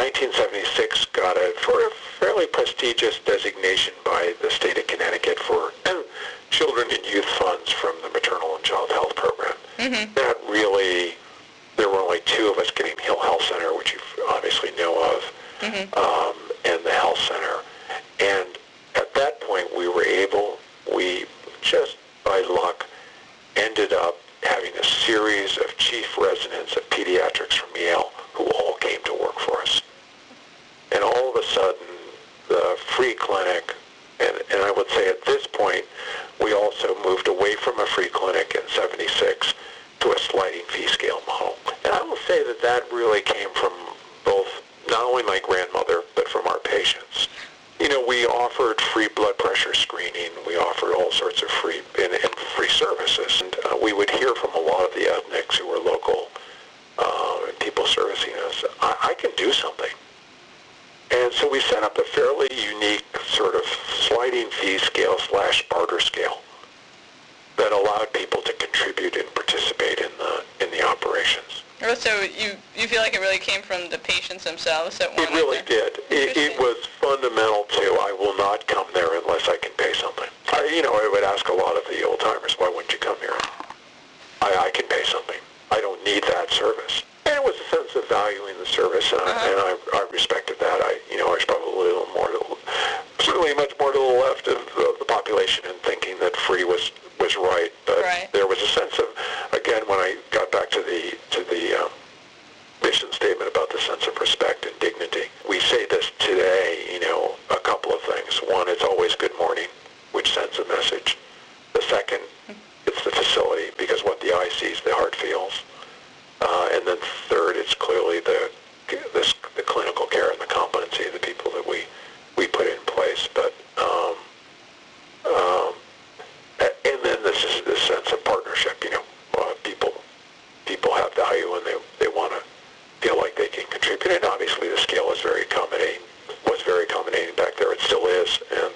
1976 got a fairly prestigious designation by the state of Connecticut for children and youth funds from the Maternal and Child Health Program. Mm-hmm. That really, there were only two of us getting Hill Health Center, which you obviously know of, Mm-hmm. and the Health Center. And at that point, we just by luck ended up having a series of chief residents of pediatrics from Yale who all came to work for us. And all of a sudden, the free clinic, and I would say at this point, we also moved away from a free clinic in 76 to a sliding fee scale model. And I will say that that really came from both, not only my grandmother, but from our patients. You know, we offered free blood pressure screening. We offered all sorts of free free services. And we would hear from a lot of the ethnics who were local and people servicing us, I can do something. And so we set up a fairly unique sort of sliding fee scale / barter scale that allowed people to contribute and participate in the operations. So you feel like it really came from the patients themselves that wanted It really to... did. It was fundamental to, I will not come there unless I can pay something. I would ask a lot of the old timers, why wouldn't you come here? I can pay something. I don't need that service. And it was a sense of valuing the service, and I respected that. I was probably a little more, certainly much more to the left of the population in thinking that free was right. But there was a sense of, again, when I got back to the mission statement about the sense of respect and dignity, we say this today, a couple of things. One, it's always good morning, which sends a message. The second, it's the facility, because what the eye sees, the heart feels. And then third, it's clearly the clinical care and the competency of the people that we put in place. But and then this is this sense of partnership. People have value and they want to feel like they can contribute. And obviously, the scale is very accommodating. Was very accommodating back there. It still is. And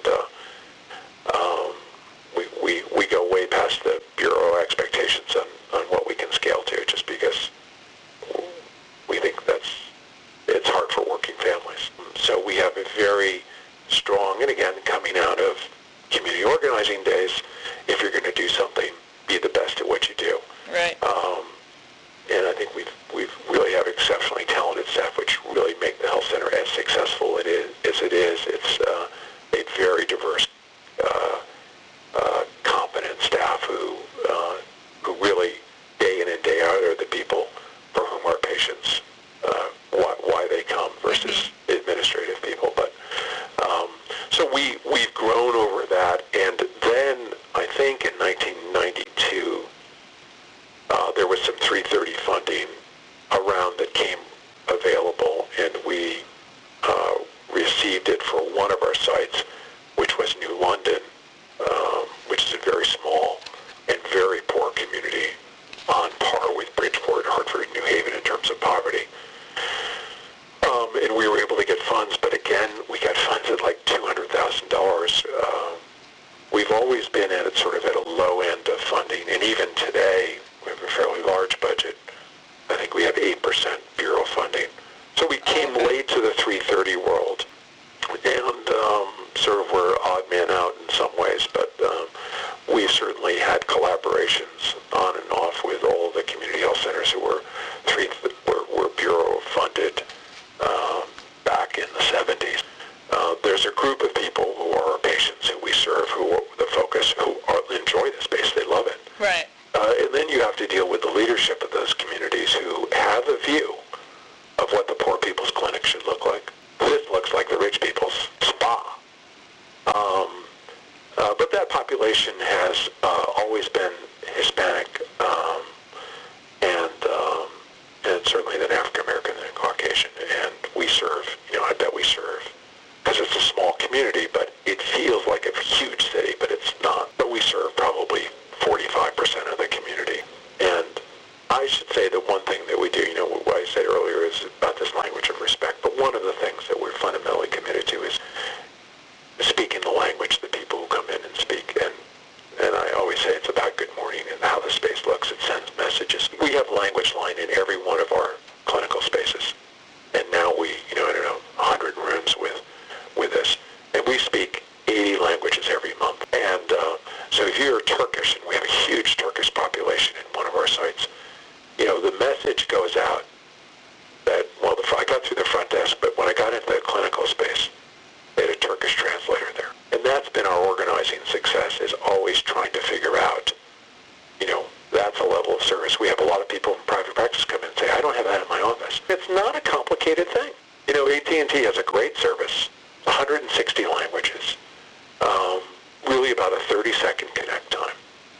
we go way past the bureau expectations on what we can scale to, just because we think it's hard for working families. So we have a very strong, and again, coming out of community organizing days, if you're going to do something, be the best at what you do. Right. And I think we really have exceptionally talented staff, which really make the health center as successful as it is. It's a very diverse, competent staff who really, day in and day out, are the people for whom our patients, why they come versus administrative people. But so we've grown over that, and then I think in 1992 there was some 330 funding around that came available, and we received it for one of our sites, which was New London, which is a very small and very poor community, on par with Bridgeport, Hartford, and New Haven in terms of poverty. And we were able to get funds, but again, we got funds at like $200,000. We've always been at sort of at a low end of funding, and even today, we have a fairly large budget. I think we have 8% bureau funding. So we came late to the 330 world, and sort of we're odd man out in some ways, but we've certainly had collaborations on and off with all of the community health centers who were bureau funded back in the 70s. There's a group of people who are our patients who we serve, who are the focus, who enjoy the space, they love it. Right. And then you have to deal with the leadership of those communities who have a view of what the poor people's clinic should look like. This looks got through the front desk, but when I got into the clinical space, they had a Turkish translator there. And that's been our organizing success, is always trying to figure out, that's a level of service. We have a lot of people in private practice come in and say, I don't have that in my office. It's not a complicated thing. AT&T has a great service, 160 languages, really about a 30-second connect time.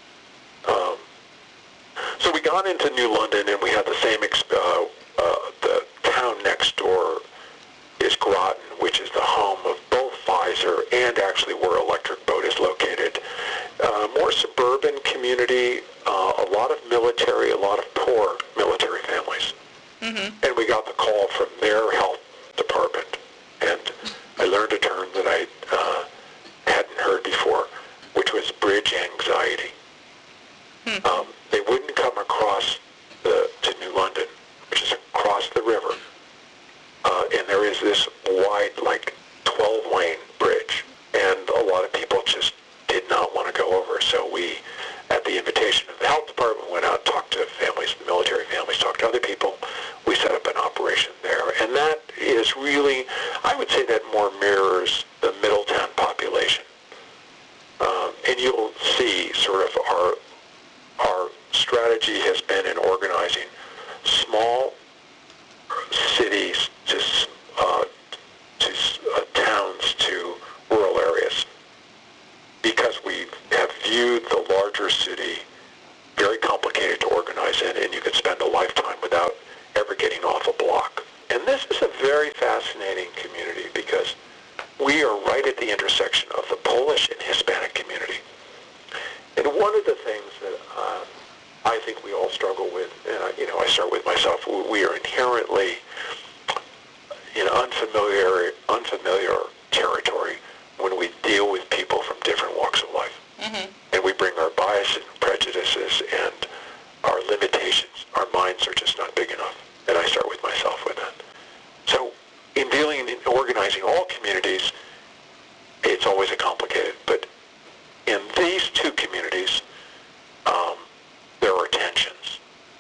So we got into New London, and we had the same, the town next door is Groton, which is the home of both Pfizer and actually where Electric Boat is located. More suburban community, a lot of military, a lot of poor military families. Mm-hmm. And we got the call from their health department, and I learned a term that I hadn't heard before, which was bridge anxiety. They wouldn't come across to New London, which is across the river, and there is this wide, 12-lane bridge, and a lot of people just did not want to go over. So we, at the invitation of the health department, went out, talked to families, military families, talked to other people. We set up an operation there, and that is really, I would say that more mirrors the Middletown population. And you'll see sort of our strategy has been in organizing small cities to towns to rural areas, because we have viewed the larger city very complicated to organize in, and you could spend a lifetime without ever getting off a block. And this is a very fascinating community because we are right at the intersection of the Polish and Hispanic community. And one of the things that I think we all struggle with, and I start with myself, we are inherently in unfamiliar territory when we deal with people from different walks of life. Mm-hmm. And we bring our biases and prejudices and our limitations. Our minds are just not big enough. And I start with myself with that. So in dealing and organizing all communities, it's always a complicated. But in these two communities, there are tensions.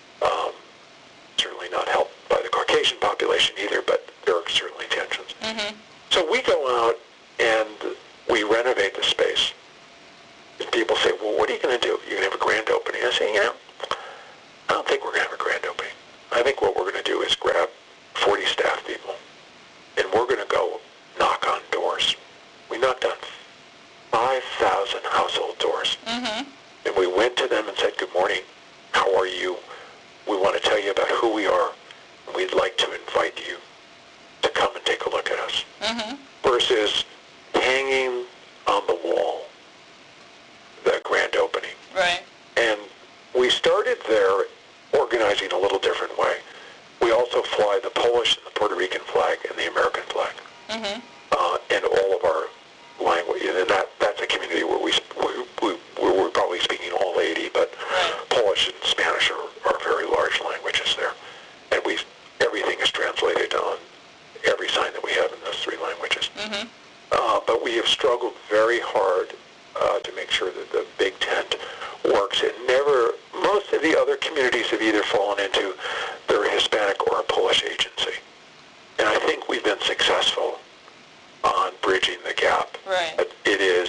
Certainly not helped by the Caucasian population either, but there are certainly tensions. Mm-hmm. So we go out and we renovate the space. And people say, well, what are you going to do? You're going to have a grand opening? I say, I don't think we're going to have a grand opening. I think what we're going to do is grab 40 staff people, and we're going to go knock on doors. We knocked on 5,000 household doors. Mm-hmm. And we went to them and said, good morning, how are you? We want to tell you about who we are, and we'd like to invite you to come and take a look at us. Mm-hmm. Versus hanging on the wall the grand opening. Right. And we started there organizing a little different way. We also fly the Polish and the Puerto Rican flag and the American flag. Mm-hmm. And all of our language, and that's a community where we're probably speaking all 80, but right. Polish and Spanish are very large languages there. And everything is translated on every sign that we have in those three languages. Mm-hmm. But we have struggled very hard to make sure that the big tent works. And most of the other communities have either fallen into their Hispanic or a Polish agency. And I think we've been successful on bridging the gap. Right. But it is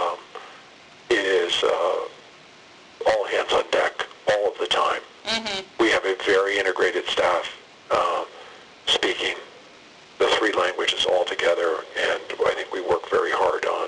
all hands on deck all of the time. Mm-hmm. We have a very integrated staff speaking the three languages all together, and I think we work very hard on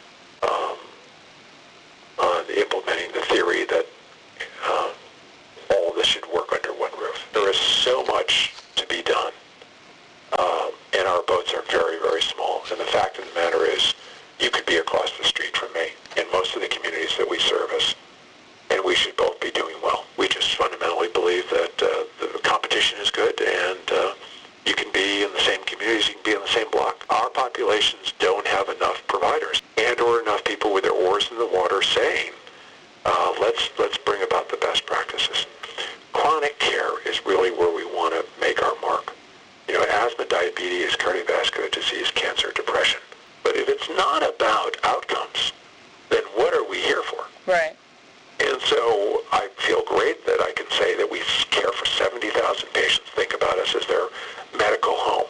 implementing the theory that all of this should work under one roof. There is so much to be done, and our boats are very, very small. And the fact of the matter is, you could be across the street from me in most of the communities that we service, and we should both be doing well. We just fundamentally believe that the competition is good, and you can be in the same communities, you can be in the same block. Our populations don't have enough providers and or enough people with their oars in the water saying, let's bring about the best practices. Chronic care is really where we want to make our mark. Asthma, diabetes, cardiovascular disease, cancer, depression. But if it's not about outcomes, then what are we here for? Right. And so I feel great that I can say that we care for 70,000 patients, think about us as their medical home.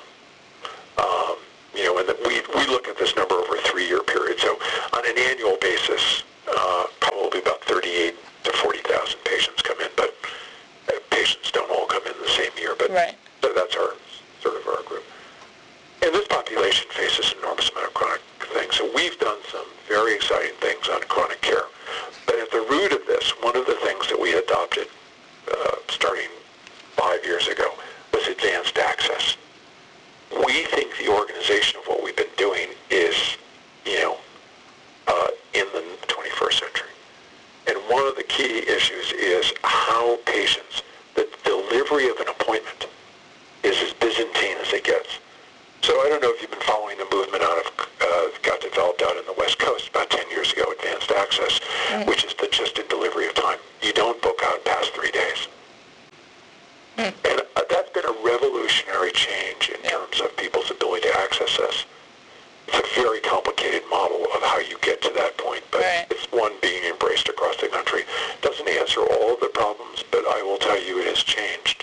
sort of our group. And this population faces an enormous amount of chronic things. So we've done some very exciting things on chronic care. But at the root of this, one of the things that we adopted starting 5 years ago was advanced access. We think the organization of what we've been doing is, in the 21st century. And one of the key issues is how patients, the delivery of an appointment is as Byzantine as it gets. So I don't know if you've been following the movement got developed out in the West Coast about 10 years ago, advanced access, which is the just in delivery of time. You don't book out past 3 days. And that's been a revolutionary change in terms of people's ability to access this. It's a very complicated model of how you get to that point, but it's one being embraced across the country. Doesn't answer all of the problems, but I will tell you it has changed